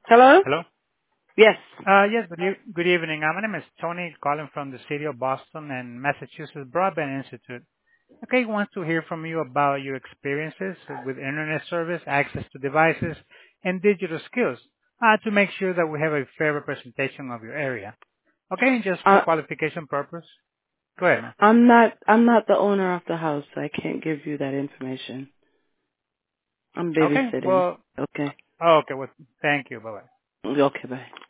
Hello? Hello? Yes. Yes, good evening. My name is Tony, calling from the city of Boston and Massachusetts Broadband Institute. Okay, wants to hear from you about your experiences with internet service, access to devices, and digital skills to make sure that we have a fair representation of your area. Okay, and just for Uh, qualification purpose. Go ahead, man. I'm not the owner of the house. So I can't give you that information. I'm Okay, babysitting. well, Okay. okay, well, thank you. Bye-bye. Okay, bye.